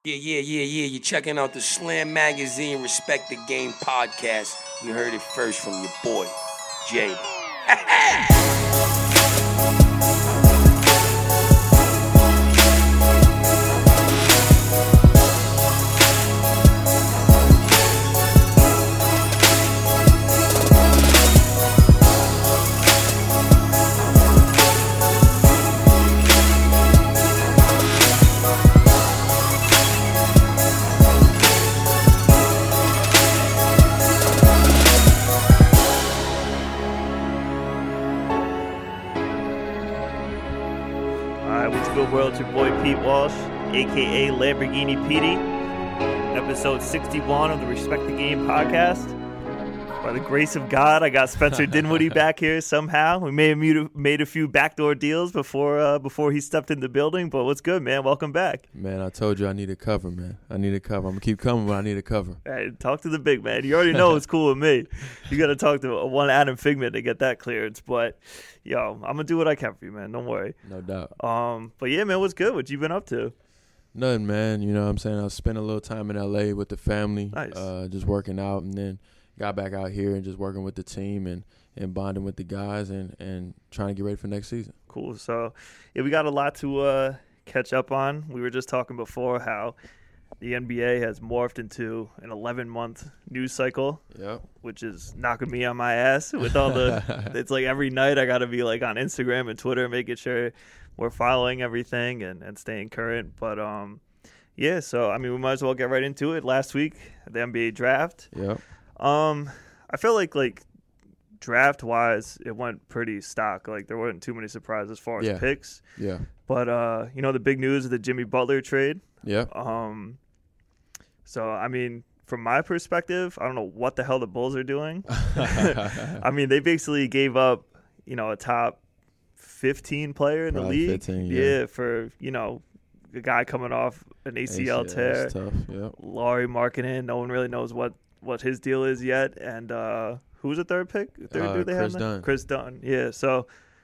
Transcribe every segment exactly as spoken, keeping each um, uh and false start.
Yeah, yeah, yeah, yeah. You're checking out the Slam Magazine Respect the Game podcast. You heard it first from your boy, Jay. World, it's your boy Pete Walsh, aka Lamborghini Petey, episode sixty-one of the Respect the Game podcast. By the grace of God, I got Spencer Dinwiddie back here somehow. We may have made a few backdoor deals before uh, before he stepped in the building, but what's good, man? Welcome back. Man, I told you I need a cover, man. I need a cover. I'm going to keep coming, but I need a cover. Hey, talk to the big man. You already know it's cool with me. You got to talk to one Adam Figment to get that clearance, but yo, I'm going to do what I can for you, man. Don't worry. No doubt. Um, But yeah, man, what's good? What you been up to? Nothing, man. You know what I'm saying? I spent a little time in L A with the family, nice. uh, just working out, and then got back out here and just working with the team and, and bonding with the guys and, and trying to get ready for next season. Cool. So, yeah, we got a lot to uh, catch up on. We were just talking before how the N B A has morphed into an eleven-month news cycle, yep. which is knocking me on my ass with all the – it's like every night I got to be like on Instagram and Twitter making sure we're following everything and, and staying current. But, um, yeah, so, I mean, we might as well get right into it. Last week, the N B A draft. Yep. Um, I feel like like draft wise, it went pretty stock. Like there weren't too many surprises as far as yeah. picks. Yeah. But uh, you know the big news is the Jimmy Butler trade. Yeah. Um. So I mean, from my perspective, I don't know what the hell the Bulls are doing. I mean, they basically gave up, you know, a top fifteen player in Probably the league. fifteen, yeah. yeah, for you know. A guy coming off an A C L, A C L tear. Tough. Yep. Lauri Markkanen. No one really knows what. what his deal is yet, and uh, who's the third pick? Third uh, dude they Chris have Dunn. Chris Dunn, yeah. So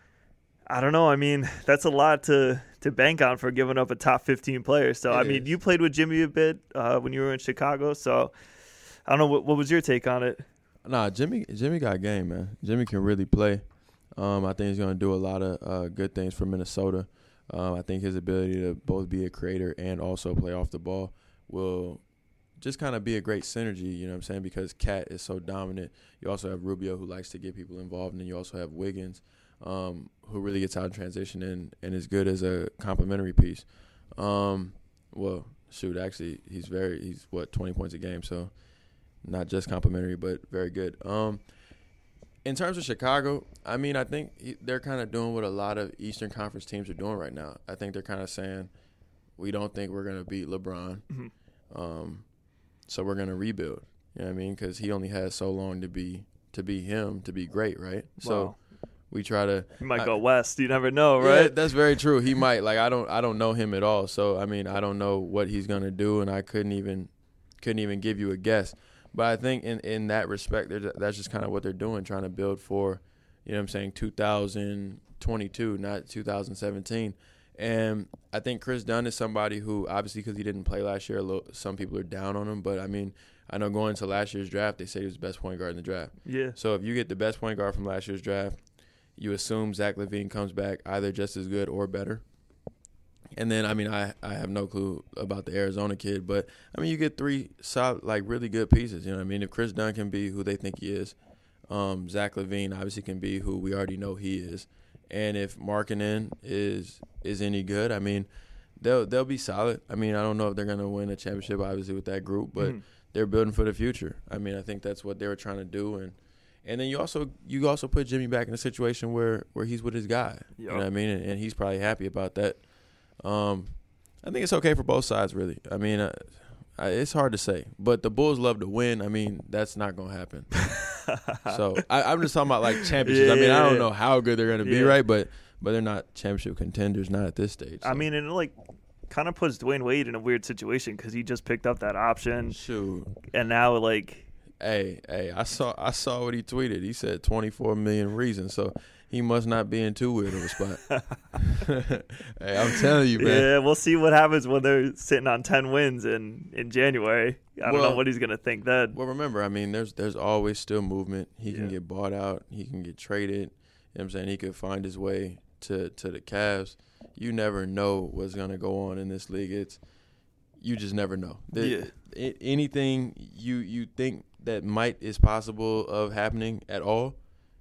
I don't know. I mean, that's a lot to to bank on for giving up a top fifteen player. So it I mean, is. you played with Jimmy a bit uh, when you were in Chicago. So I don't know. What, what was your take on it? Nah, Jimmy. Jimmy got game, man. Jimmy can really play. Um, I think he's going to do a lot of uh, good things for Minnesota. Um, I think his ability to both be a creator and also play off the ball will just kind of be a great synergy, you know what I'm saying, because Cat is so dominant. You also have Rubio, who likes to get people involved, and then you also have Wiggins, um, who really gets out in transition and, and is good as a complementary piece. Um, well, shoot, actually, he's very, he's, what, twenty points a game, so not just complimentary, but very good. Um, in terms of Chicago, I mean, I think he, they're kind of doing what a lot of Eastern Conference teams are doing right now. I think they're kind of saying, we don't think we're going to beat LeBron. Mm-hmm. Um, so we're going to rebuild, you know what I mean? Because he only has so long to be to be him, to be great, right? Wow. So we try to – You might I, go west. You never know, right? Yeah, that's very true. He might. Like, I don't I don't know him at all. So, I mean, I don't know what he's going to do, and I couldn't even couldn't even give you a guess. But I think in, in that respect, that's just kind of what they're doing, trying to build for, you know what I'm saying, two thousand twenty-two, not two thousand seventeen. And I think Chris Dunn is somebody who, obviously, because he didn't play last year, a little, some people are down on him. But, I mean, I know going into last year's draft, they said he was the best point guard in the draft. Yeah. So if you get the best point guard from last year's draft, you assume Zach LaVine comes back either just as good or better. And then, I mean, I, I have no clue about the Arizona kid. But, I mean, you get three solid, like, really good pieces. You know what I mean? If Chris Dunn can be who they think he is, um, Zach LaVine obviously can be who we already know he is. And if Markkanen is is any good, I mean, they'll they'll be solid. I mean, I don't know if they're going to win a championship, obviously, with that group, but mm-hmm. they're building for the future. I mean, I think that's what they were trying to do. And and then you also you also put Jimmy back in a situation where, where he's with his guy. Yep. You know what I mean? And, and he's probably happy about that. Um, I think it's okay for both sides, really. I mean, uh, I, it's hard to say. But the Bulls love to win. I mean, that's not going to happen. So I, I'm just talking about, like, championships. Yeah, I mean, I don't yeah. know how good they're going to be, Yeah. right? But but they're not championship contenders, not at this stage. So. I mean, and it, like, kind of puts Dwayne Wade in a weird situation because he just picked up that option. Shoot. And now, like, Hey, hey, I saw I saw what he tweeted. He said twenty-four million reasons. So he must not be in too weird of a spot. Hey, I'm telling you, man. Yeah, we'll see what happens when they're sitting on ten wins in, in January. I don't well, know what he's going to think then. Well, remember, I mean, there's there's always still movement. He Yeah. can get bought out. He can get traded. You know what I'm saying? He could find his way to, to the Cavs. You never know what's going to go on in this league. It's You just never know. The, Yeah. I- anything you, you think that might is possible of happening at all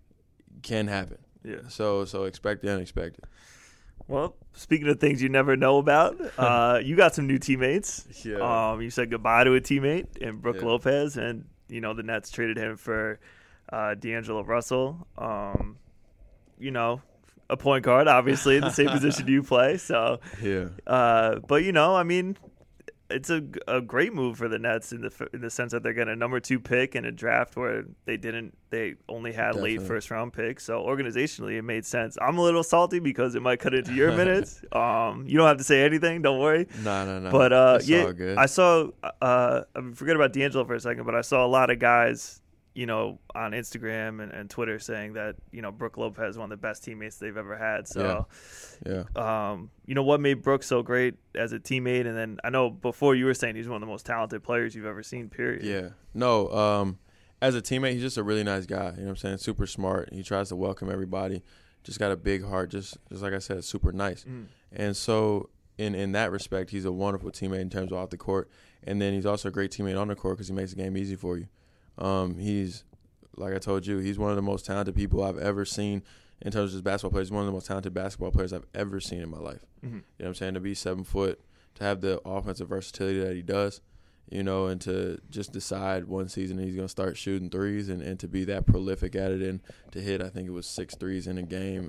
can happen. Yeah. So so expect the unexpected. Well, speaking of things you never know about, uh, you got some new teammates. Yeah. Um, you said goodbye to a teammate in Brook Yeah. Lopez, and you know the Nets traded him for uh, D'Angelo Russell. Um, you know, a point guard, obviously, the same position you play. So, Yeah. uh, but you know, I mean, it's a, a great move for the Nets in the in the sense that they're getting a number two pick in a draft where they didn't they only had Definitely. late first round picks. So organizationally, it made sense. I'm a little salty because it might cut into your minutes. Um, you don't have to say anything. Don't worry. No, no, no. But uh, It's yeah, all good. I saw. Uh, I mean, forget about D'Angelo for a second, but I saw a lot of guys, you know, on Instagram and, and Twitter saying that you know Brook Lopez is one of the best teammates they've ever had. So, yeah. um, you know, what made Brook so great as a teammate? And then I know before you were saying he's one of the most talented players you've ever seen. Period. Yeah. No, um, as a teammate, he's just a really nice guy. You know what I'm saying? Super smart. He tries to welcome everybody. Just got a big heart. Just just like I said, super nice. Mm. And so in, in that respect, he's a wonderful teammate in terms of off the court. And then he's also a great teammate on the court because he makes the game easy for you. Um, he's, like I told you, he's one of the most talented people I've ever seen in terms of just basketball players. He's one of the most talented basketball players I've ever seen in my life. Mm-hmm. You know what I'm saying? To be seven foot, to have the offensive versatility that he does, you know, and to just decide one season he's going to start shooting threes and, and to be that prolific at it and to hit, I think it was six threes in a game,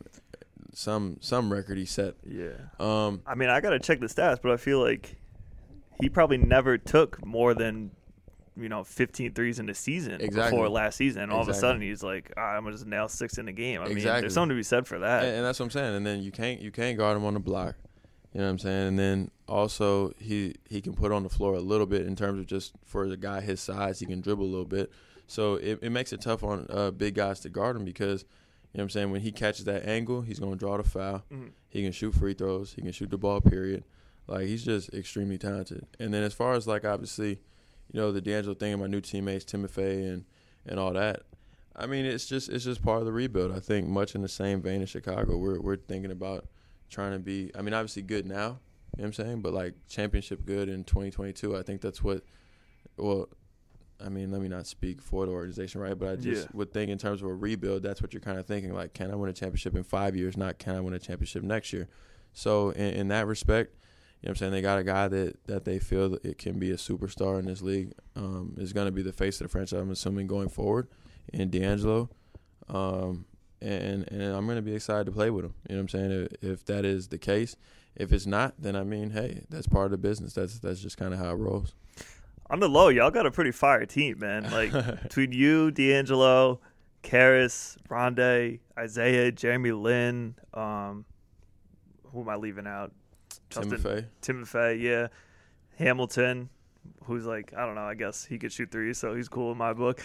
some some record he set. Yeah. Um, I mean, I got to check the stats, but I feel like he probably never took more than, you know, fifteen threes in the season Exactly. before last season. And all of a Exactly. sudden he's like, ah, I'm going to just nail six in the game. I mean, Exactly. there's something to be said for that. And, and that's what I'm saying. And then you can't you can't guard him on the block. You know what I'm saying? And then also he he can put on the floor a little bit in terms of just for the guy his size, he can dribble a little bit. So it, it makes it tough on uh, big guys to guard him because, you know what I'm saying, when he catches that angle, he's going to draw the foul. Mhm. He can shoot free throws. He can shoot the ball, period. Like, he's just extremely talented. And then as far as, like, obviously, you know, the D'Angelo thing and my new teammates, Timofey and, and all that, I mean, it's just it's just part of the rebuild. I think much in the same vein as Chicago, we're we're thinking about trying to be, I mean, obviously good now, you know what I'm saying, but like championship good in twenty twenty-two. I think that's what, well, I mean, let me not speak for the organization, right? But I just Yeah. would think in terms of a rebuild, that's what you're kind of thinking, like, can I win a championship in five years, not can I win a championship next year? So in, in that respect, you know what I'm saying, they got a guy that, that they feel that it can be a superstar in this league, um, is going to be the face of the franchise, I'm assuming, going forward, in D'Angelo. Um, and, and I'm going to be excited to play with him. You know what I'm saying? If, if that is the case. If it's not, then, I mean, hey, that's part of the business. That's that's just kind of how it rolls. On the low, y'all got a pretty fire team, man. Like, between you, D'Angelo, Karis, Rondé, Isaiah, Jeremy Lin, um, who am I leaving out? Timofey. Timofey, yeah. Hamilton, who's like, I don't know, I guess he could shoot threes, so he's cool in my book.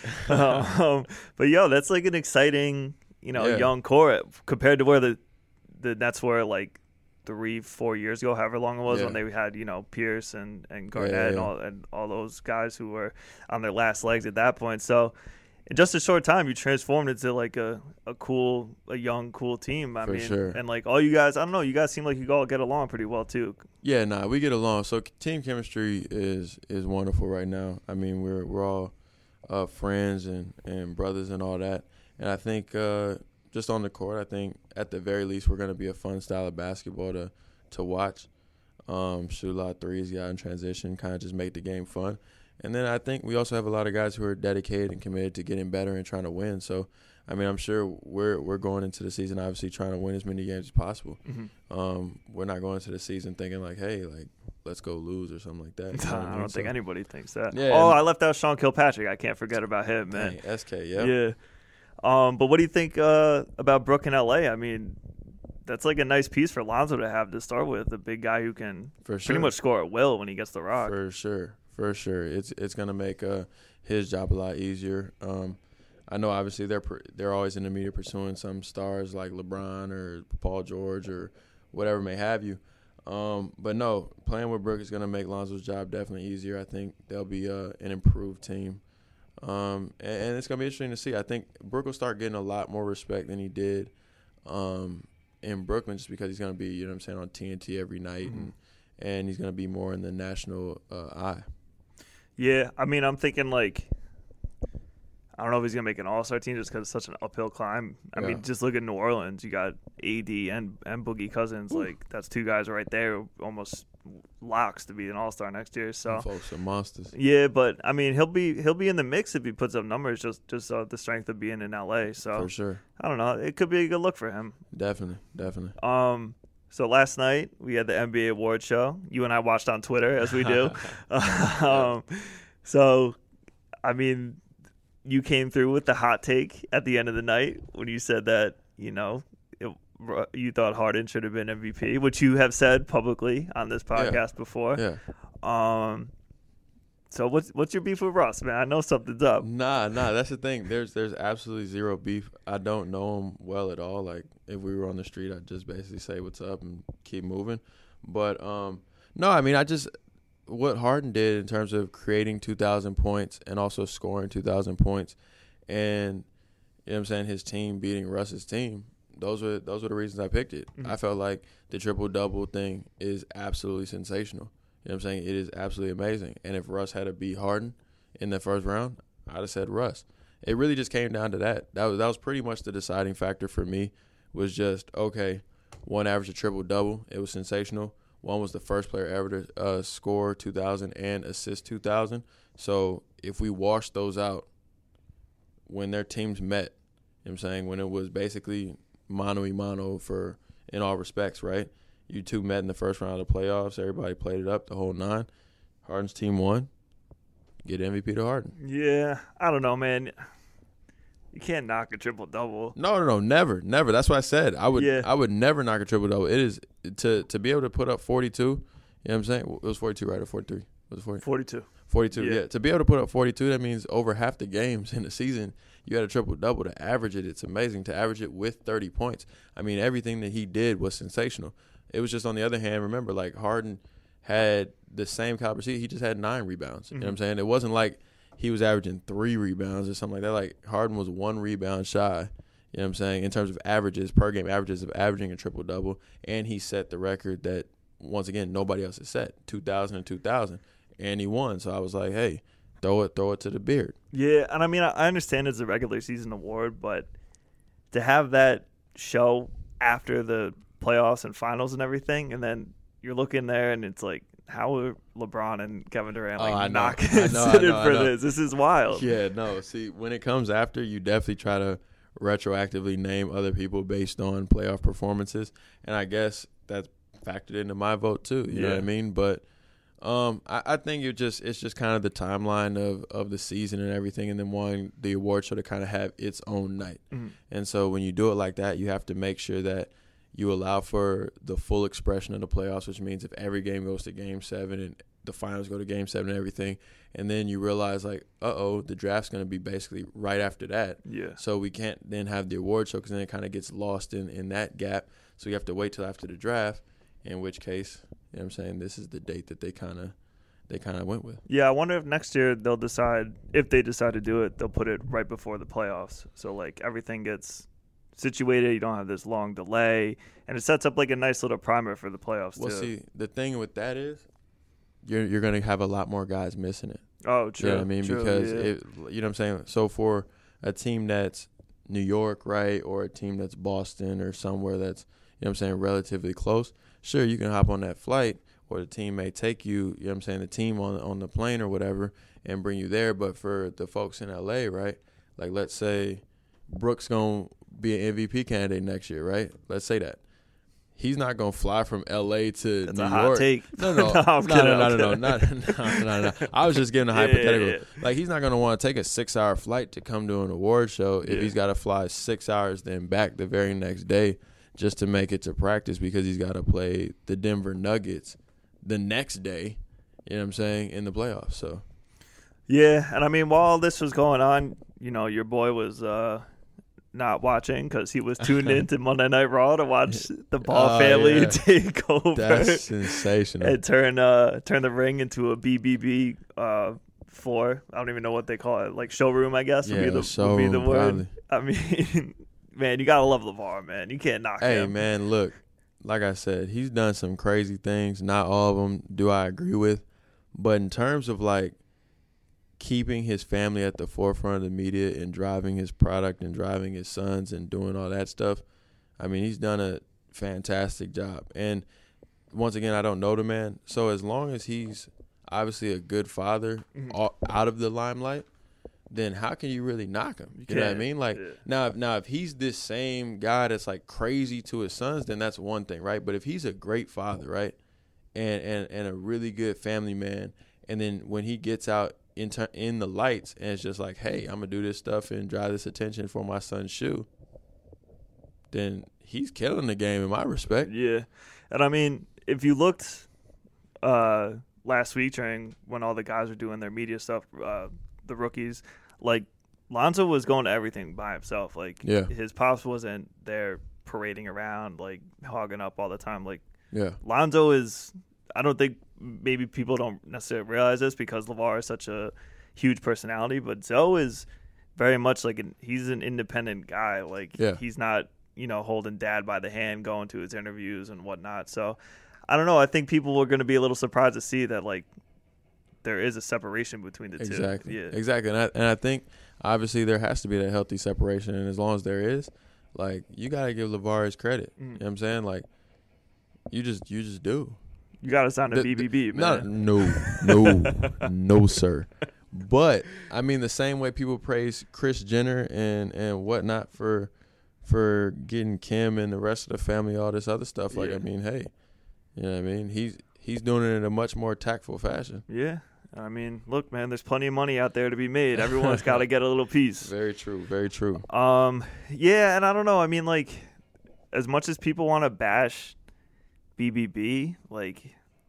um, but, yo, that's like an exciting, you know, Yeah. young core compared to where the, the Nets were, like, three, four years ago, however long it was, Yeah. when they had, you know, Pierce and, and Garnett yeah, and yeah. all and all those guys who were on their last legs at that point. So in just a short time, you transformed into like a, a cool, a young, cool team. I For mean, sure. and like all you guys, I don't know, you guys seem like you all get along pretty well too. Yeah, nah, we get along. So team chemistry is is wonderful right now. I mean, we're we're all uh, friends and, and brothers and all that. And I think uh, just on the court, I think at the very least we're going to be a fun style of basketball to to watch. Um, shoot a lot of threes, get out in transition, kind of just make the game fun. And then I think we also have a lot of guys who are dedicated and committed to getting better and trying to win. So, I mean, I'm sure we're we're going into the season obviously trying to win as many games as possible. Mm-hmm. Um, we're not going into the season thinking like, hey, like let's go lose or something like that. You know what I mean? don't think So- anybody thinks that. Yeah, oh, and- I left out Sean Kilpatrick. I can't forget about him, man. Dang, S K, yeah. Yeah. Um, but what do you think uh, about Brook in L A? I mean, that's like a nice piece for Lonzo to have to start with, a big guy who can For sure. pretty much score at will when he gets the rock. For sure, for sure. It's it's gonna make uh, his job a lot easier. Um, I know obviously they're they're always in the media pursuing some stars like LeBron or Paul George or whatever may have you. Um, but no, playing with Brook is going to make Lonzo's job definitely easier. I think they'll be uh, an improved team. Um, and, and it's going to be interesting to see. I think Brook will start getting a lot more respect than he did um, in Brooklyn just because he's going to be, you know what I'm saying, on T N T every night. Mm-hmm. and, and he's going to be more in the national uh, eye. Yeah, I mean, I'm thinking like – I don't know if he's going to make an all-star team just because it's such an uphill climb. I yeah. mean, just look at New Orleans. You got A D and, and Boogie Cousins. Ooh. Like, that's two guys right there, almost locks to be an all-star next year. So Them folks are monsters. Yeah, but, I mean, he'll be he'll be in the mix if he puts up numbers, just just uh, the strength of being in L A. So For sure. I don't know. It could be a good look for him. Definitely, definitely. Um. So last night, we had the N B A award show. You and I watched on Twitter, as we do. um. So, I mean – you came through with the hot take at the end of the night when you said that, you know, it, you thought Harden should have been M V P, which you have said publicly on this podcast yeah. before. Yeah. Um. So what's what's your beef with Russ, man? I know something's up. Nah, nah. That's the thing. There's there's absolutely zero beef. I don't know him well at all. Like if we were on the street, I'd just basically say what's up and keep moving. But um, no, I mean I just. What Harden did in terms of creating two thousand points and also scoring two thousand points and, you know what I'm saying, his team beating Russ's team, those were those were the reasons I picked it. Mm-hmm. I felt like the triple-double thing is absolutely sensational. You know what I'm saying? It is absolutely amazing. And if Russ had to beat Harden in the first round, I'd have said Russ. It really just came down to that. That was, that was pretty much the deciding factor for me was just, okay, one averaged a triple-double. It was sensational. One was the first player ever to uh, score two thousand and assist two thousand. So if we wash those out when their teams met, you know what I'm saying, when it was basically mano-a-mano for in all respects, right? You two met in the first round of the playoffs. Everybody played it up the whole nine. Harden's team won. Get M V P to Harden. Yeah, I don't know, man. You can't knock a triple double. No, no, no, never, never. That's what I said. I would, yeah. I would never knock a triple double. It is to to be able to put up forty-two. You know what I'm saying? It was forty-two, right, or forty-three? Was it forty? forty-two. forty-two. Yeah. yeah. To be able to put up forty-two, that means over half the games in the season you had a triple double. To average it, it's amazing. To average it with thirty points. I mean, everything that he did was sensational. It was just on the other hand. Remember, like Harden had the same caliber. He just had nine rebounds. Mm-hmm. You know what I'm saying? It wasn't like he was averaging three rebounds or something like that. Like, Harden was one rebound shy, you know what I'm saying, in terms of averages, per game averages of averaging a triple-double. And he set the record that, once again, nobody else has set, two thousand and two thousand. And he won. So I was like, hey, throw it throw it to the beard. Yeah, and I mean, I understand it's a regular season award, but to have that show after the playoffs and finals and everything, and then you're looking there and it's like, how are LeBron and Kevin Durant like oh, not know, considered know, for this? This is wild. Yeah, no. See, when it comes after, you definitely try to retroactively name other people based on playoff performances, and I guess that's factored into my vote too. You yeah. know what I mean? But um, I, I think it just it's just kind of the timeline of, of the season and everything, and then wanting the award show to kind of have its own night. Mm-hmm. And so when you do it like that, you have to make sure that you allow for the full expression of the playoffs, which means if every game goes to game seven and the finals go to game seven and everything, and then you realize, like, uh-oh, the draft's going to be basically right after that. Yeah. So we can't then have the award show because then it kind of gets lost in, in that gap. So you have to wait till after the draft, in which case, you know what I'm saying, this is the date that they kind of they kind of went with. Yeah, I wonder if next year they'll decide, if they decide to do it, they'll put it right before the playoffs. So, like, everything gets situated, you don't have this long delay, and it sets up like a nice little primer for the playoffs well, too. Well, see, the thing with that is you're you're going to have a lot more guys missing it. Oh, true. You know what I mean? True, because, yeah. it, you know what I'm saying? So for a team that's New York, right, or a team that's Boston or somewhere that's, you know what I'm saying, relatively close, sure, you can hop on that flight, or the team may take you, you know what I'm saying, the team on, on the plane or whatever, and bring you there. But for the folks in L A, right, like let's say Brooks going to be an M V P candidate next year, right? Let's say that. He's not going to fly from L A to That's New a hot York. take. No, no, no, no, no, no, no, no, no, no, no, no. I was just giving a yeah, hypothetical. yeah, yeah. Like, he's not going to want to take a six-hour flight to come to an award show if yeah. he's got to fly six hours then back the very next day just to make it to practice because he's got to play the Denver Nuggets the next day, you know what I'm saying, in the playoffs. So, yeah, and I mean, while all this was going on, you know, your boy was uh, not watching because he was tuned in to Monday Night Raw to watch the Ball Oh, family yeah. take over. That's sensational. And turn uh turn the ring into a B B B uh floor. I don't even know what they call it. Like showroom, I guess would Yeah, be the showroom, would be the word. probably. I mean, man, you gotta love LeVar, man. You can't knock Hey, him. man, look, like I said, he's done some crazy things. Not all of them do I agree with. But in terms of, like, keeping his family at the forefront of the media and driving his product and driving his sons and doing all that stuff, I mean, he's done a fantastic job. And once again, I don't know the man. So as long as he's obviously a good father Mhm. all, out of the limelight, then how can you really knock him? You, You know what I can't. mean? Like, Yeah. now, if, now, if he's this same guy that's, like, crazy to his sons, then that's one thing, right? But if he's a great father, right, and and, and a really good family man, and then when he gets out in, ter- in the lights and it's just like, hey, I'm going to do this stuff and drive this attention for my son's shoe, then he's killing the game in my respect. Yeah. And I mean, if you looked uh, last week during when all the guys were doing their media stuff, uh, the rookies, like Lonzo was going to everything by himself. Like Yeah. his pops wasn't there parading around, like hogging up all the time. Like Yeah. Lonzo is, I don't think maybe people don't necessarily realize this because LeVar is such a huge personality, but Zoe is very much like an, he's an independent guy. Like Yeah. he's not, you know, holding dad by the hand, going to his interviews and whatnot. So I don't know. I think people were going to be a little surprised to see that like there is a separation between the Exactly. two. Yeah. Exactly. And I, and I think obviously there has to be that healthy separation. And as long as there is, like, you got to give LeVar his credit. Mm. You know what I'm saying? Like, you just you just do. You got to sign a The- B B B, Not, man. no, no, no, sir. But I mean, the same way people praise Kris Jenner and and whatnot for for getting Kim and the rest of the family all this other stuff. Like, Yeah. I mean, hey, you know what I mean? He's he's doing it in a much more tactful fashion. Yeah. I mean, look, man, there's plenty of money out there to be made. Everyone's got to get a little piece. Very true. Very true. Um, yeah, and I don't know. I mean, like, as much as people want to bash B B B, like,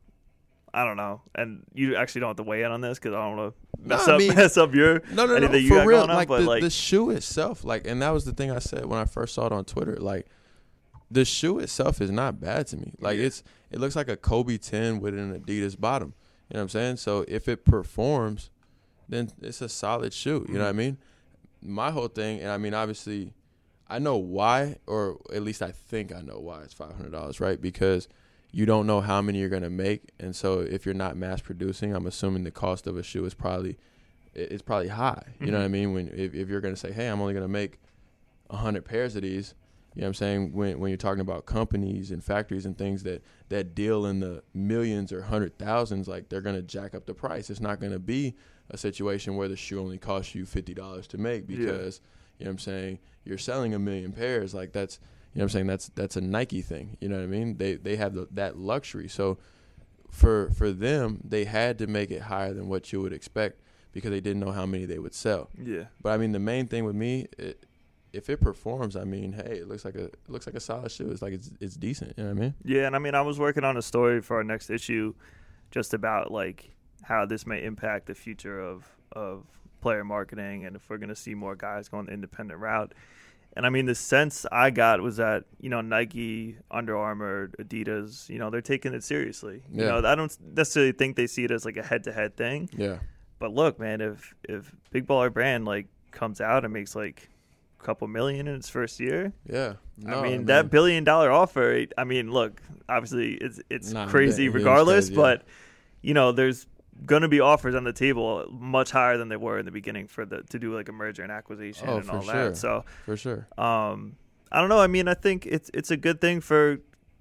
I don't know. And you actually don't have to weigh in on this because I don't want to mess No, I up mean- mess up your No, no, no. anything you For got real, going on. like, But the, like, the shoe itself, like, and that was the thing I said when I first saw it on Twitter. Like, the shoe itself is not bad to me. Like, Yeah. it's it looks like a Kobe ten with an Adidas bottom. You know what I'm saying? So if it performs, then it's a solid shoe. You know what I mean? My whole thing, and I mean, obviously, I know why, or at least I think I know why it's five hundred dollars, right? Because you don't know how many you're going to make. And so if you're not mass producing, I'm assuming the cost of a shoe is probably it- it's probably high. You know what I mean? When if, if you're going to say, hey, I'm only going to make one hundred pairs of these, you know what I'm saying? When when you're talking about companies and factories and things that, that deal in the millions or hundred thousands, like, they're going to jack up the price. It's not going to be a situation where the shoe only costs you fifty dollars to make because, you know what I'm saying, you're selling a million pairs. Like, that's, you know what I'm saying, that's that's a Nike thing. You know what I mean? They they have the, that luxury. So for for them, they had to make it higher than what you would expect because they didn't know how many they would sell. yeah, But I mean, the main thing with me, it, if it performs, I mean, hey, it looks like a it looks like a solid shoe. It's like it's it's decent. You know what I mean? yeah. And I mean, I was working on a story for our next issue, just about like how this may impact the future of of player marketing and if we're going to see more guys going the independent route. And I mean, the sense I got was that, you know, Nike, Under Armour, Adidas, you know, they're taking it seriously. You Yeah. know, I don't necessarily think they see it as like a head-to-head thing. Yeah. But look, man, if if Big Baller Brand like comes out and makes like a couple million in its first year, Yeah. No, I mean, that billion dollar offer. I mean, look, obviously it's it's Nah, crazy it is regardless, crazy, yeah. but you know, there's going to be offers on the table much higher than they were in the beginning for the to do like a merger and acquisition Oh, and for all sure. that. So, for sure. um, I don't know. I mean, I think it's it's a good thing for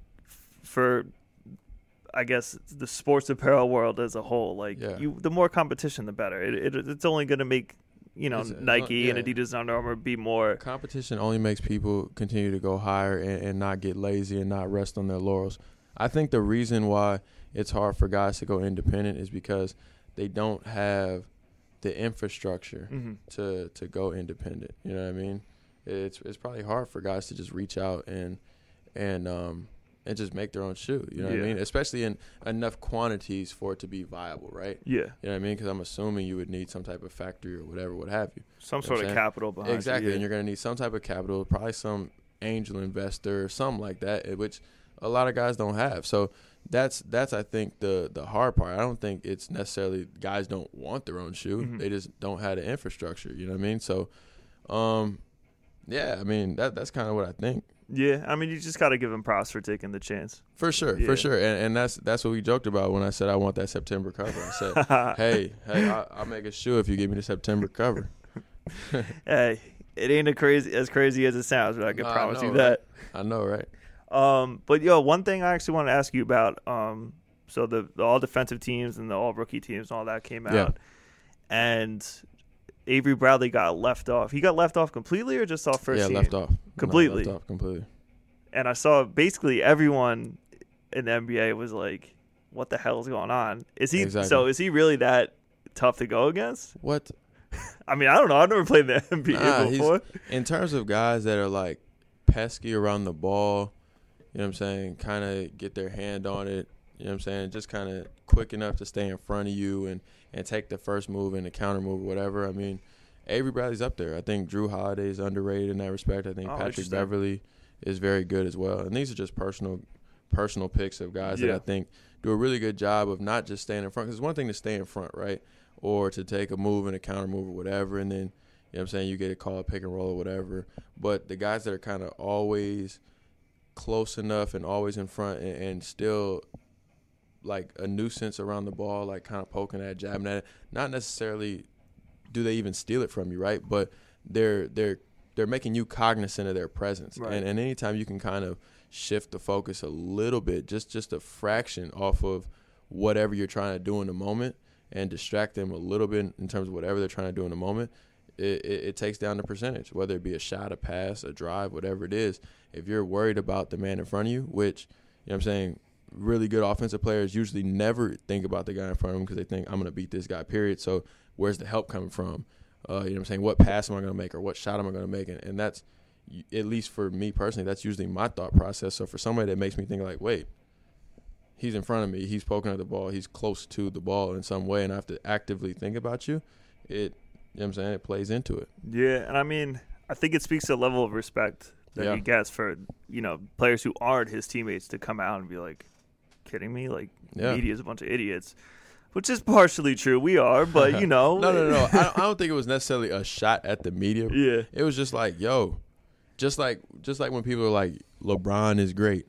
for I guess the sports apparel world as a whole. Like, Yeah. you, the more competition, the better. It, it it's only going to make, you know, It's- it's Nike not- and yeah. Adidas and Under Armour be more. Competition only makes people continue to go higher and, and not get lazy and not rest on their laurels. I think the reason why it's hard for guys to go independent is because they don't have the infrastructure Mhm. to to go independent. You know what I mean? It's it's probably hard for guys to just reach out and and um and just make their own shoe. You know yeah. what I mean? Especially in enough quantities for it to be viable, right? Yeah. You know what I mean? Because I'm assuming you would need some type of factory or whatever, what have you. Some you know sort of capital behind Exactly. it. Yeah. And you're going to need some type of capital, probably some angel investor or something like that, which a lot of guys don't have. So that's, that's I think, the, the hard part. I don't think it's necessarily guys don't want their own shoe. Mm-hmm. They just don't have the infrastructure. You know what I mean? So, um, yeah, I mean, that that's kind of what I think. Yeah, I mean, you just got to give him props for taking the chance. For sure, yeah. for sure. And, and that's that's what we joked about when I said I want that September cover. I said, hey, hey, I, I'll make a shoe if you give me the September cover. Hey, it ain't a crazy as crazy as it sounds, but I can no, promise I know, you that. Right? I know, right? Um, but, yo, one thing I actually want to ask you about, um, so the, the all-defensive teams and the all-rookie teams and all that came out. Yeah. And Avery Bradley got left off. He got left off completely or just off first Yeah, team? left off. Completely? No, left off completely. And I saw basically everyone in the N B A was like, what the hell is going on? Is he Exactly. So is he really that tough to go against? What? I mean, I don't know. I've never played in the N B A Nah, before. in terms of guys that are, like, pesky around the ball, you know what I'm saying, kind of get their hand on it, you know what I'm saying, just kind of quick enough to stay in front of you and, and take the first move and the counter move or whatever. I mean, Avery Bradley's up there. I think Drew Holiday is underrated in that respect. I think Oh, Patrick Beverly is very good as well. And these are just personal personal picks of guys yeah. that I think do a really good job of not just staying in front. Because it's one thing to stay in front, right, or to take a move and a counter move or whatever, and then, you know what I'm saying, you get a call, pick and roll or whatever. But the guys that are kind of always close enough and always in front and, and still like a nuisance around the ball, like kind of poking at it, jabbing at it, not necessarily do they even steal it from you, right? But they're they're they're making you cognizant of their presence. Right. And, and anytime you can kind of shift the focus a little bit, just, just a fraction off of whatever you're trying to do in the moment and distract them a little bit in terms of whatever they're trying to do in the moment, it, it, it takes down the percentage, whether it be a shot, a pass, a drive, whatever it is. If you're worried about the man in front of you, which, you know what I'm saying, really good offensive players usually never think about the guy in front of them because they think, I'm going to beat this guy, period. So where's the help coming from? Uh, you know what I'm saying? What pass am I going to make or what shot am I going to make? And, and that's, at least for me personally, that's usually my thought process. So for somebody that makes me think like, wait, he's in front of me, he's poking at the ball, he's close to the ball in some way, and I have to actively think about you, it, you know what I'm saying, it plays into it. Yeah, and I mean, I think it speaks to a level of respect that Yeah. he gets for, you know, players who aren't his teammates to come out and be like, kidding me? Like, Yeah. media's a bunch of idiots. Which is partially true. We are, but, you know. no, no, no. I don't, I don't think it was necessarily a shot at the media. Yeah. It was just like, yo, just like just like when people are like, LeBron is great.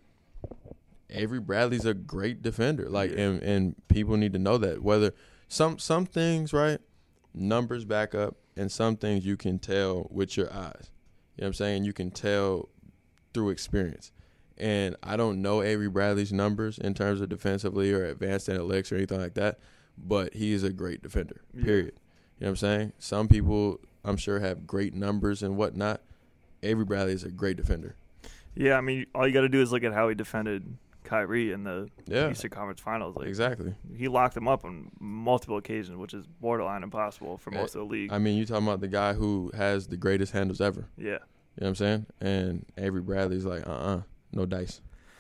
Avery Bradley's a great defender. Like, Yeah. and, and people need to know that. Whether some some things, right, numbers back up, and some things you can tell with your eyes. You know what I'm saying? You can tell through experience. And I don't know Avery Bradley's numbers in terms of defensively or advanced analytics or anything like that, but he is a great defender, period. Yeah. You know what I'm saying? Some people, I'm sure, have great numbers and whatnot. Avery Bradley is a great defender. Yeah, I mean, all you got to do is look at how he defended Kyrie in the Yeah. Eastern Conference Finals. Like, Exactly. he locked him up on multiple occasions, which is borderline impossible for most of the league. I mean, you're talking about the guy who has the greatest handles ever. Yeah. You know what I'm saying? And Avery Bradley's like, uh-uh, no dice.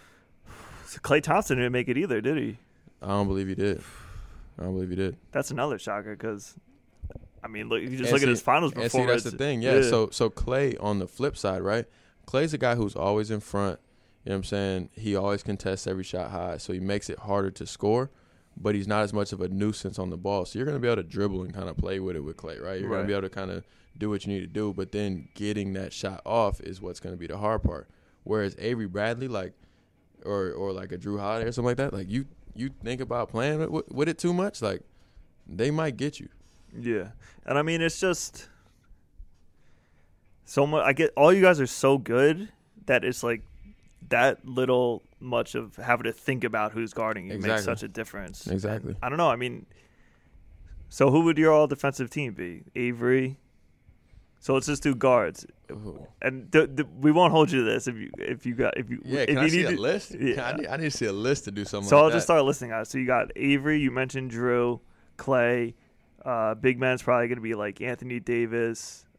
So Klay Thompson didn't make it either, did he? I don't believe he did. I don't believe he did. That's another shocker because, I mean, look, if you just And look see- at his finals And performance. see, that's the thing. Yeah, So so Klay on the flip side, right? Klay's a guy who's always in front. You know what I'm saying? He always contests every shot high, so he makes it harder to score, but he's not as much of a nuisance on the ball. So you're going to be able to dribble and kind of play with it with Klay, right? You're going Right. to be able to kind of do what you need to do, but then getting that shot off is what's going to be the hard part. Whereas Avery Bradley, like, or or like a Drew Holiday or something like that, like you you think about playing with, with it too much, like they might get you. Yeah. And I mean, it's just so much. I get all you guys are so good that it's like that little much of having to think about who's guarding you makes Exactly. such a difference. Exactly. I don't know. I mean, so who would your all defensive team be? Avery. So let's just do guards, Ooh. and th- th- we won't hold you to this if you if you got if you Yeah, if can you I see need a to- list? Yeah. I need, I need to see a list to do something So like I'll that. just start listing out. So you got Avery. You mentioned Drew, Klay. Uh, big man's probably going to be like Anthony Davis,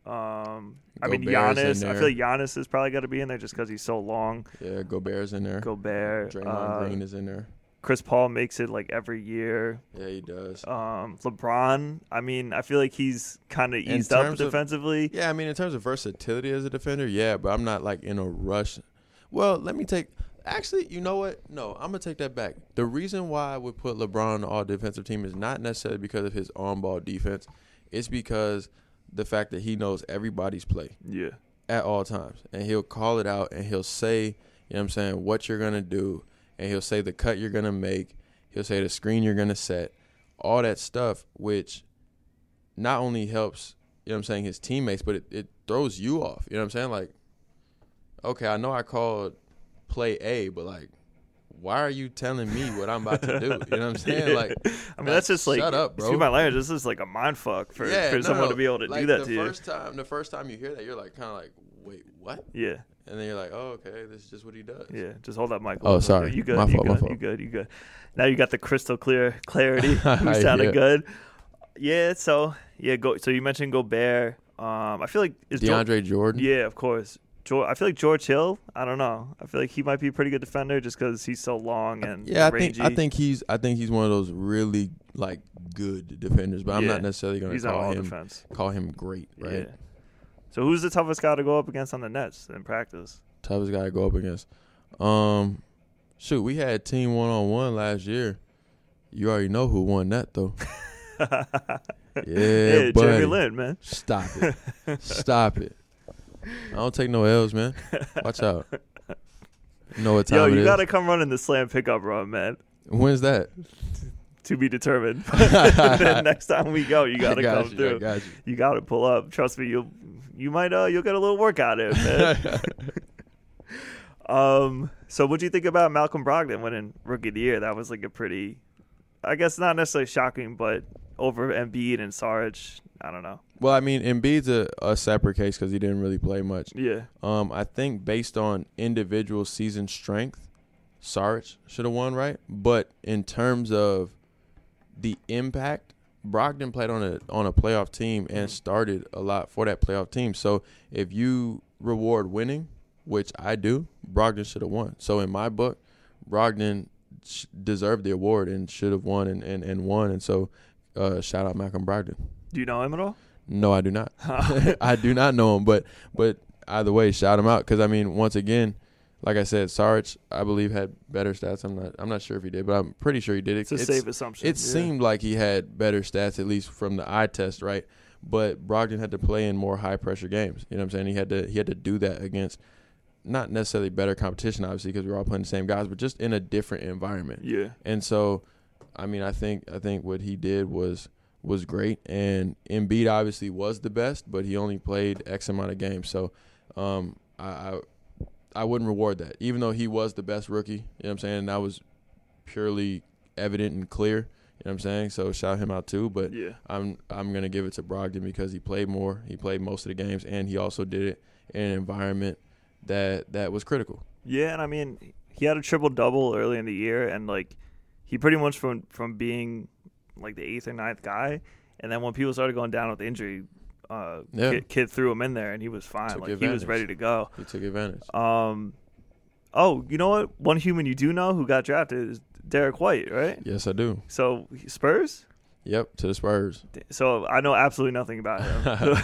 Um, I mean, Gobert's in Giannis. I there. feel like Giannis is probably got to be in there just because he's so long. Yeah, Gobert's in there. Gobert. Draymond uh, Green is in there. Chris Paul makes it like every year. Yeah, he does. Um, LeBron. I mean, I feel like he's kind of In eased up terms of- defensively. Yeah, I mean, in terms of versatility as a defender, yeah, but I'm not like in a rush. Well, let me take. Actually, you know what? No, I'm gonna take that back. The reason why I would put LeBron on the all defensive team is not necessarily because of his on-ball defense. It's because the fact that he knows everybody's play Yeah. at all times, and he'll call it out, and he'll say, you know what I'm saying, what you're gonna do, and he'll say the cut you're gonna make. He'll say the screen you're gonna set, all that stuff, which not only helps, you know what I'm saying, his teammates, but it, it throws you off. You know what I'm saying? Like, okay, I know I called play A, but like, why are you telling me what I'm about to do? You know what I'm saying? Yeah. Like, I mean, that's just like, shut up, bro. excuse my language, this is like a mind fuck for, yeah, for no, someone no. to be able to like do that the to you. first time, the first time you hear that, you're like, kind of like, wait, what? Yeah. And then you're like, oh, okay, this is just what he does. Yeah, just hold that mic. Oh, up. sorry. You good? My you fault, my good? fault. You good? You good? Now you got the crystal clear clarity. You sounded Yeah. good. Yeah. So yeah, go. So you mentioned Gobert. Um, I feel like is Geor- DeAndre Jordan. yeah, of course. George, I feel like George Hill. I don't know. I feel like he might be a pretty good defender just because he's so long and Yeah, I rangy. think I think he's I think he's one of those really like good defenders, but I'm Yeah. not necessarily going he's to on call all him defense. call him great, right? Yeah. So who's the toughest guy to go up against on the Nets in practice? Toughest guy to go up against. Um, shoot, we had team one on one last year. You already know who won that though. Yeah, Hey, buddy. Jeremy Lin, man. Stop it. Stop it. I don't take no L's, man. Watch out. You know what time Yo, it you is. gotta come running the slam pickup run, man. When's that? To be determined. Then next time we go, you gotta I got come you, through. I got you. You gotta pull up. Trust me, you'll you might uh you'll get a little workout in, man. um. So, what do you think about Malcolm Brogdon winning Rookie of the Year? That was like a pretty, I guess not necessarily shocking, but over Embiid and Saric. I don't know. Well, I mean, Embiid's a, a separate case because he didn't really play much. Yeah. Um, I think based on individual season strength, Saric should have won, right? But in terms of the impact, Brogdon played on a on a playoff team and started a lot for that playoff team. So if you reward winning, which I do, Brogdon should have won. So in my book, Brogdon sh- deserved the award and should have won and, and, and won. And so uh, shout out Malcolm Brogdon. Do you know him at all? No, I do not. I do not know him, but but either way, shout him out because I mean, once again, like I said, Saric I believe had better stats. I'm not I'm not sure if he did, but I'm pretty sure he did. It's a safe assumption. It yeah. seemed like he had better stats, at least from the eye test, right? But Brogdon had to play in more high pressure games. You know what I'm saying? He had to he had to do that against not necessarily better competition, obviously, because we were all playing the same guys, but just in a different environment. Yeah. And so, I mean, I think I think what he did was. was great, and Embiid obviously was the best, but he only played X amount of games. So um, I, I I wouldn't reward that, even though he was the best rookie. You know what I'm saying? And that was purely evident and clear. You know what I'm saying? So shout him out too. But Yeah. I'm I'm gonna give it to Brogdon because he played more. He played most of the games, and he also did it in an environment that that was critical. Yeah, and I mean, he had a triple double early in the year, and like he pretty much from from being like the eighth or ninth guy, and then when people started going down with injury, uh, Yeah. kid, kid threw him in there, and he was fine. Took like he advantage. was ready to go. He took advantage. Um, oh, you know what? One human you do know who got drafted is Derek White, right? Yes, I do. So Spurs. Yep, to the Spurs. So I know absolutely nothing about him.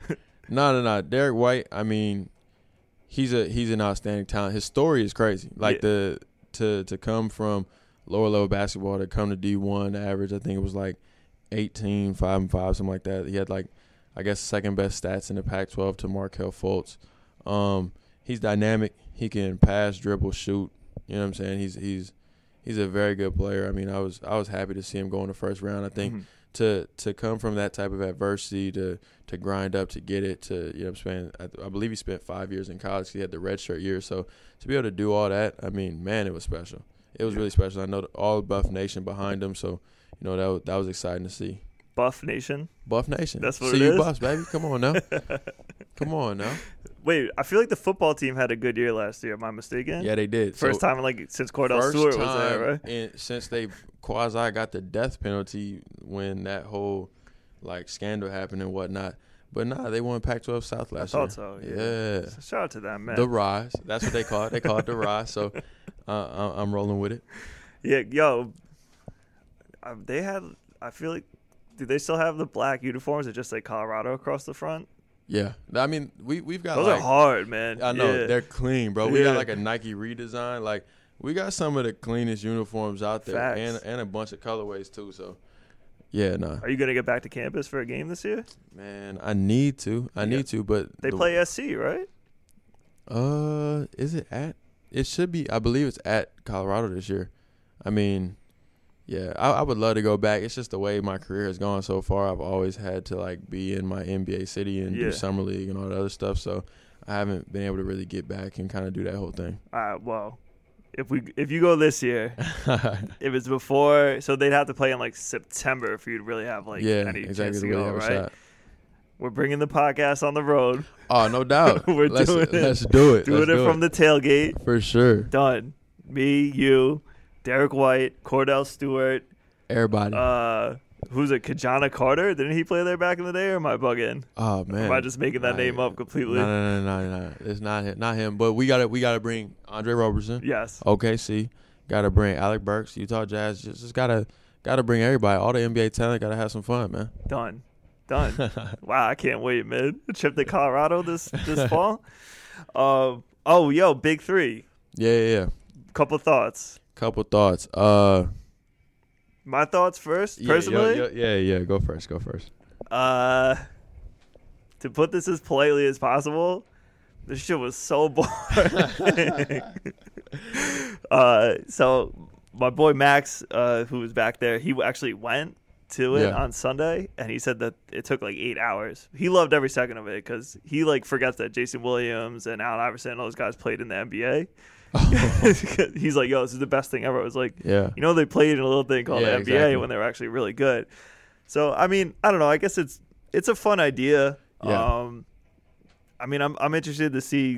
No, no, no. Derek White, I mean, he's a he's an outstanding talent. His story is crazy. Like Yeah. the to to come from lower level basketball to come to D one, the average I think it was like eighteen, five and five, something like that. He had like I guess second best stats in the Pac twelve to Markelle Fultz. Um, he's dynamic. He can pass, dribble, shoot. You know what I'm saying? He's he's he's a very good player. I mean, I was I was happy to see him go in the first round. I think Mhm. to to come from that type of adversity to to grind up to get it to, you know what I'm saying, I, I believe he spent five years in college. He had the redshirt year. So to be able to do all that, I mean, man, it was special. It was really special. I know all Buff Nation behind him, so you know that was, that was exciting to see. Buff Nation. Buff Nation. That's what see it you is? Buffs, baby. Come on now. Come on now. Wait, I feel like the football team had a good year last year. Am I mistaken? Yeah, they did. First So, time in like since Cordell first Stewart was time there, right? in, since they quasi got the death penalty when that whole like scandal happened and whatnot. But nah, they won Pac twelve South last I year. thought so. Yeah. Yeah. So shout out to them, man. The Rise. That's what they call it. They call it the Rise. So uh, I'm rolling with it. Yeah, yo, uh, they had. I feel like, do they still have the black uniforms that just say Colorado across the front? Yeah, I mean we we've got those like, are hard, man. I know yeah. they're clean, bro. We Yeah. got like a Nike redesign. Like we got some of the cleanest uniforms out there, Facts. and and a bunch of colorways too. So yeah, nah. Are you gonna get back to campus for a game this year? Man, I need to. I Yeah. need to, but They the- play S C, right? Uh, is it at? It should be. I believe it's at Colorado this year. I mean, yeah, I, I would love to go back. It's just the way my career has gone so far. I've always had to like be in my N B A city and Yeah. do summer league and all that other stuff. So I haven't been able to really get back and kind of do that whole thing. All right. Well, if we if you go this year, if it's before, so they'd have to play in like September for you to really have like yeah, any exactly. chance to the way go, they have a right? shot. We're bringing the podcast on the road. Oh, no doubt. We're let's, doing it. Let's do it. Doing let's it do from the tailgate. for sure. Done. Me, you, Derek White, Cordell Stewart. Everybody. Uh, who's it? Kajana Carter? Didn't he play there back in the day, or am I bugging? oh man. Am I just making that Nah, name yeah. up completely? No, no, no, no, no. It's not him. Not him. But we got to we got to bring Andre Roberson. Yes. O K C. Got to bring Alec Burks, Utah Jazz. Just, just gotta gotta bring everybody. All the N B A talent. Got to have some fun, man. Done. Done. Wow, I can't wait, man. A trip to Colorado this this fall. Uh, oh, yo, big three. Yeah, yeah, yeah. Couple thoughts. Couple thoughts. Uh, My thoughts first, yeah, personally. yo- yo- yeah, yeah. Go first. Go first. Uh, to put this as politely as possible, this shit was so boring. uh, so my boy Max, uh, who was back there, he actually went to it Yeah. on Sunday, and he said that it took like eight hours. He loved every second of it because he like forgets that Jason Williams and Allen Iverson and all those guys played in the N B A. He's like, yo, this is the best thing ever. I was like, Yeah. you know, they played in a little thing called Yeah, the N B A exactly. when they were actually really good. So, I mean, I don't know. I guess it's it's a fun idea. Yeah. Um, I mean, I'm I'm interested to see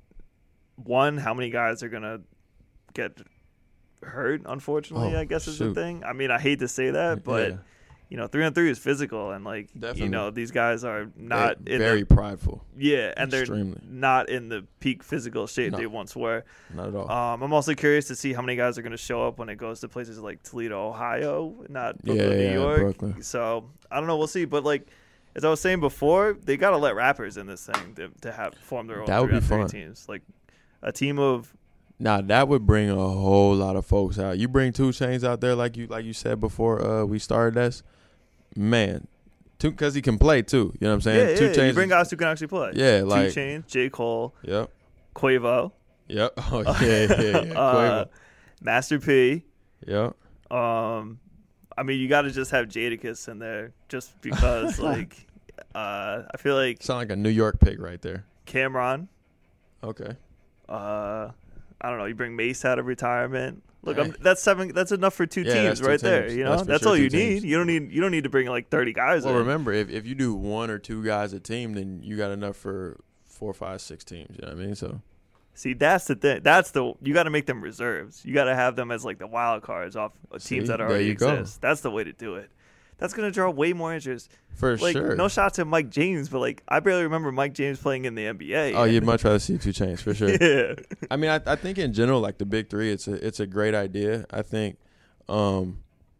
one how many guys are gonna get hurt. Unfortunately, Oh, I guess is shoot. the thing. I mean, I hate to say that, but Yeah. you know, three on three is physical, and like Definitely. you know, these guys are not Very- in very the, prideful. yeah, and they're Extremely. not in the peak physical shape No. they once were. Not at all. Um, I'm also curious to see how many guys are going to show up when it goes to places like Toledo, Ohio, not Brooklyn, Yeah, New yeah, York. Brooklyn. So I don't know. We'll see. But like as I was saying before, they got to let rappers in this thing to, to have form their own That would be three on fun. three teams. Like a team of Now that would bring a whole lot of folks out. You bring Two Chainz out there, like you like you said before uh, we started this, man. Two because he can play too. You know what I'm saying? yeah, Two yeah, Chainz. you bring guys who can actually play. Yeah, Two like Chainz, J. Cole, Yep. Quavo, Yep. Oh yeah, yeah, yeah. uh, Quavo. Master P. Yep. Um, I mean, you got to just have Jadakiss in there just because, like, uh, I feel like Sound like a New York pick right there. Cameron. Okay. Uh, I don't know. You bring Mace out of retirement. Look, Hey. I'm, that's seven. That's enough for two Yeah, teams that's two right there. teams. You know, That's that's, for sure all two you teams. need. You don't need. You don't need to bring like thirty guys. Well, in. remember, if, if you do one or two guys a team, then you got enough for four, five, six teams. You know what I mean? So See, that's the thing. That's the you got to make them reserves. You got to have them as like the wild cards off of See, teams that there already you go. exist. That's the way to do it. That's gonna draw way more interest. for Like, sure. no shots at Mike James, but like I barely remember Mike James playing in the N B A. Oh, you'd much rather see Two Chainz for sure. yeah. I mean, I, I think in general, like the big three, it's a it's a great idea. I think, um,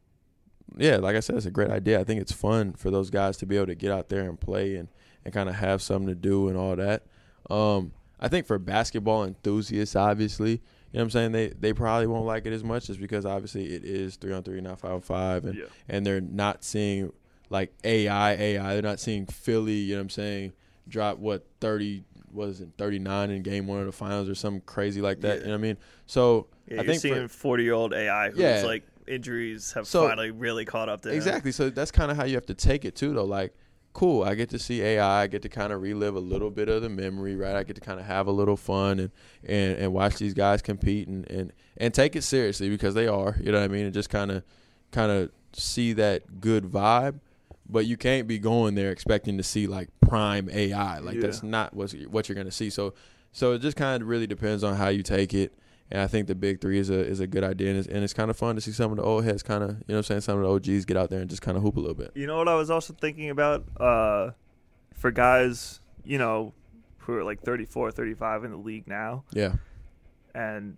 yeah, like I said, it's a great idea. I think it's fun for those guys to be able to get out there and play and, and kind of have something to do and all that. Um, I think for basketball enthusiasts, obviously, you know what I'm saying, they they probably won't like it as much just because obviously it is three on three, not five on five, and Yeah. and they're not seeing like A I A I. They're not seeing Philly, you know what I'm saying, drop what thirty was it thirty-nine in game one of the finals or something crazy like that. Yeah. You know what I mean? So Yeah, I you're think seeing for, forty-year-old A I who's Yeah. like injuries have So- finally really caught up to him. exactly. So that's kind of how you have to take it too, though. Like, cool, I get to see A I. I get to kind of relive a little bit of the memory, right? I get to kind of have a little fun and, and, and watch these guys compete and, and, and take it seriously because they are. You know what I mean? And just kind of kind of see that good vibe. But you can't be going there expecting to see like prime A I. Like Yeah. that's not what's, what you're going to see. So so it just kind of really depends on how you take it. And I think the big three is a is a good idea, and it's, and it's kind of fun to see some of the old heads kind of, you know what I'm saying, some of the O Gs get out there and just kind of hoop a little bit. You know what I was also thinking about? Uh, for guys, you know, who are like thirty-four, thirty-five in the league now. Yeah. And